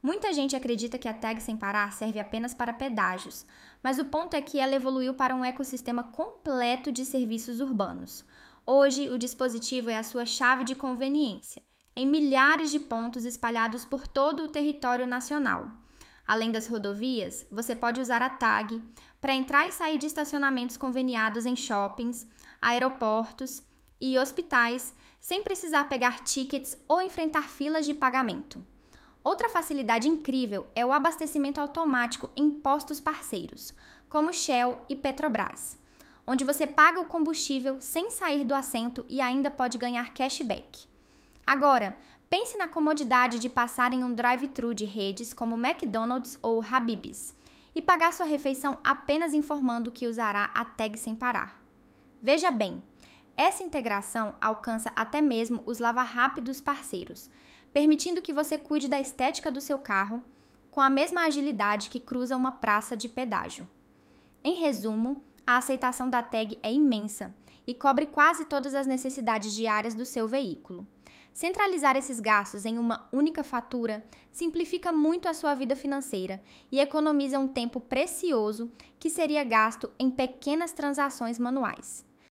Muita gente acredita que a Tag Sem Parar serve apenas para pedágios, mas o ponto é que ela evoluiu para um ecossistema completo de serviços urbanos. Hoje, o dispositivo é a sua chave de conveniência, em milhares de pontos espalhados por todo o território nacional. Além das rodovias, você pode usar a Tag para entrar e sair de estacionamentos conveniados em shoppings, aeroportos e hospitais, sem precisar pegar tickets ou enfrentar filas de pagamento. Outra facilidade incrível é o abastecimento automático em postos parceiros, como Shell e Petrobras, onde você paga o combustível sem sair do assento e ainda pode ganhar cashback. Agora, pense na comodidade de passar em um drive-thru de redes como McDonald's ou Habib's e pagar sua refeição apenas informando que usará a Tag Sem Parar. Veja bem, essa integração alcança até mesmo os lava-rápidos parceiros, permitindo que você cuide da estética do seu carro com a mesma agilidade que cruza uma praça de pedágio. Em resumo, a aceitação da Tag é imensa e cobre quase todas as necessidades diárias do seu veículo. Centralizar esses gastos em uma única fatura simplifica muito a sua vida financeira e economiza um tempo precioso que seria gasto em pequenas transações manuais.